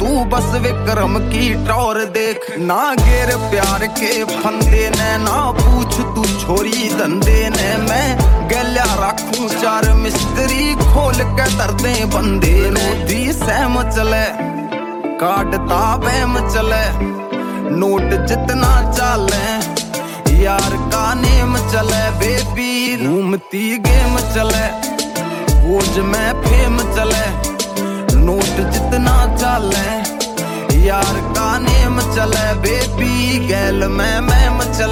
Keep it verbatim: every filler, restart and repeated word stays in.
तू बस विक्रम की टौर देख। ना गेर प्यार के फंदे ने, ना पूछ तू छोरी धंधे ने। मैं गल्या रखूं चार मिस्त्री, खोल के दर्दे बंदे ने। दी सहम चले काटता बहम चले, नोट जितना चाले यार का नेम चले। बेबी घूमती गेम चले, खोज में फेम चले। नोट जितना चाले यार का नेम चले। बेबी गैल में मैम चले।